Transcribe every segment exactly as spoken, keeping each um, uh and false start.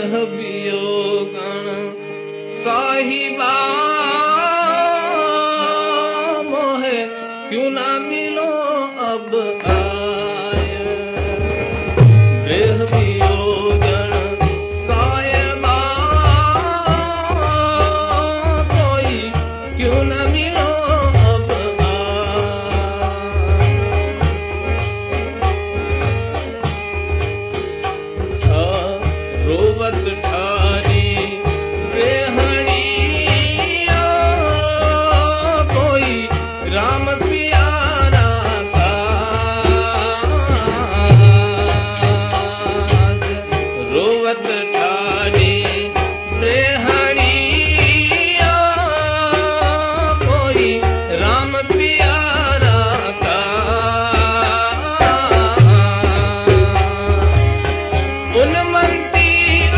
वियोगण साहिबा मोहे क्यों ना मिलो अब आय। देह वियोगण साहिबा कोई क्यों ना मिलो अब आय। रोवत ठारी रेहड़िया कोई राम प्यारा का रोवत ठारी रेहड़िया कोई राम प्यारा का उन मंती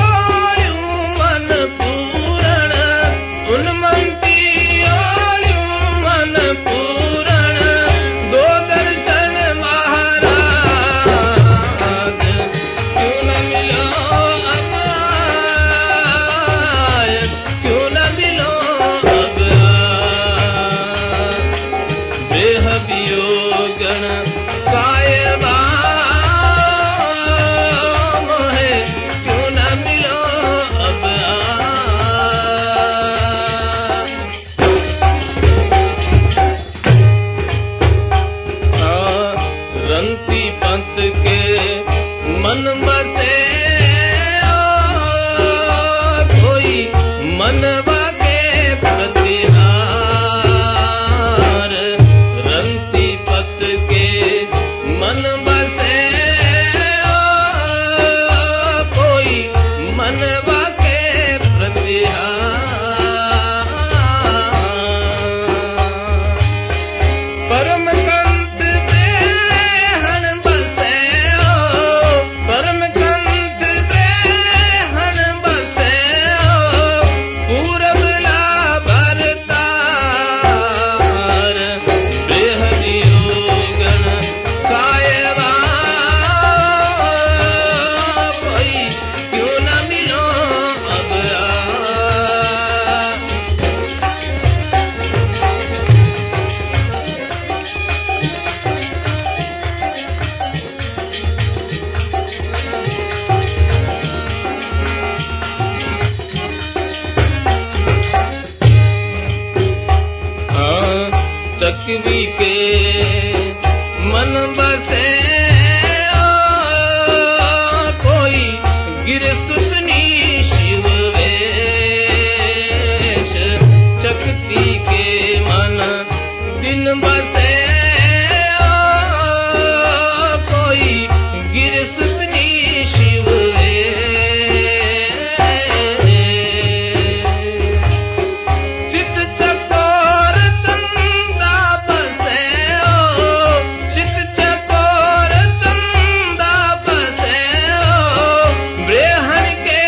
चकवी के मन बसे कोई गिर सुतनी शिव वेश। चकती के मन दिन बसे कोई गिर सुतनी शिव वेश। चित चकोर चंदा बसे चित चकोर चंदा बसे ब्रेहण के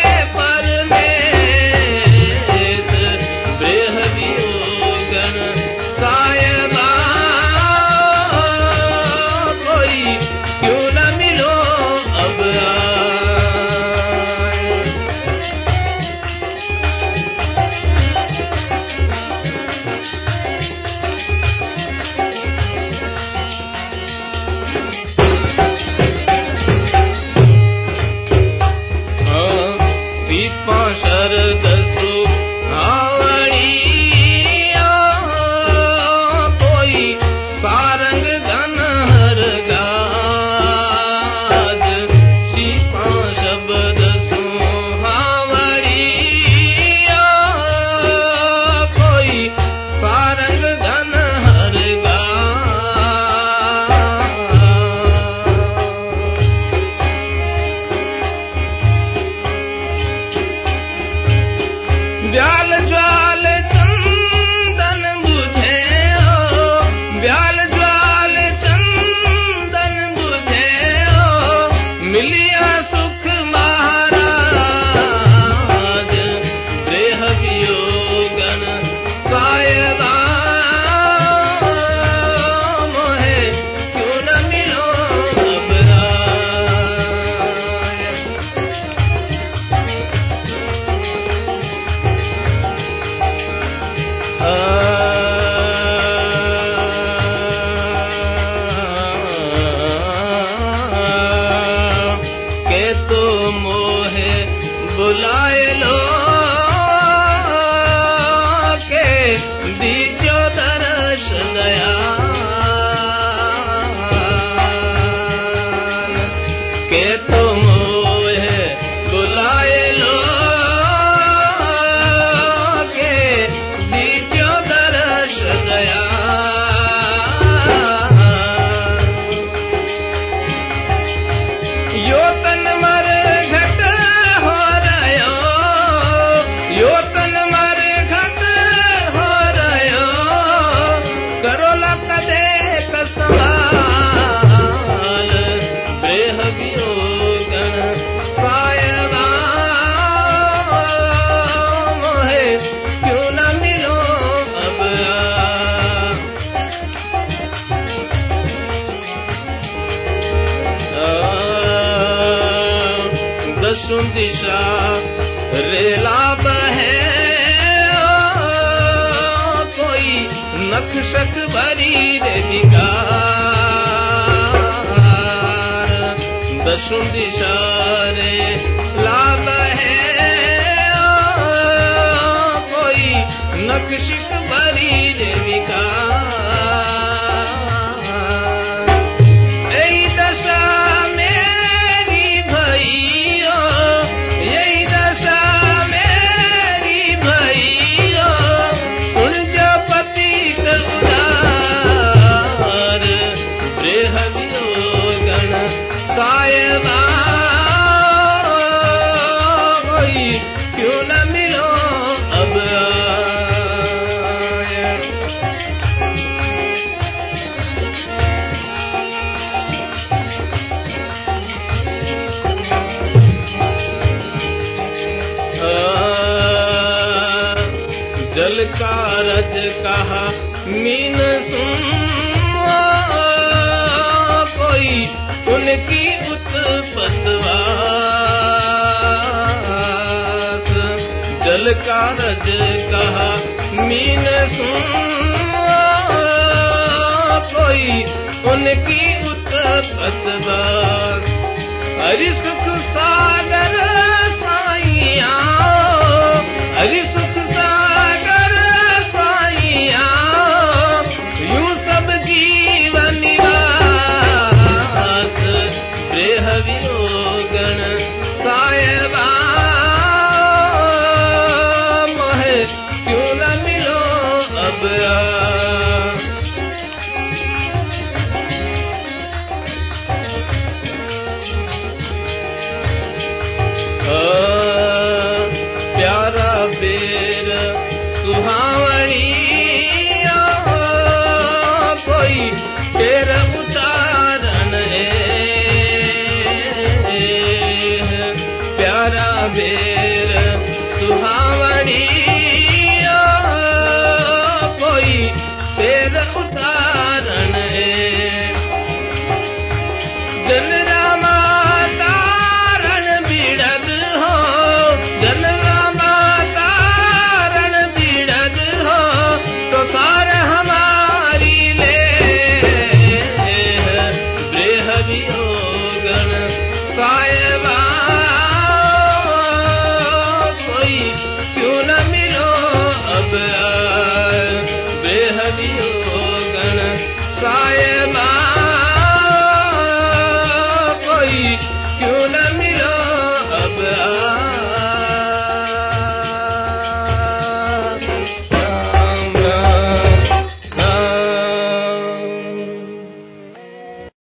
परमेश। ब्रेह वियोगण सायबा रेलाब है ओ, कोई नक्शक भरी रे विकार दसों दिशा रे लाभ है ओ, कोई नक्शक भरी रे विकार यही दशा मेरी भैया यही दशा मेरी भैया सुन जो पति उदार ब्रेहवियो गण सायबा कोई क्यों न मिलो अब जल का रज कहा मीन सुन कोई उनकी उत्पतवास जल का रज कहा मीन सुन कोई उनकी उत्पतवास हरि सुख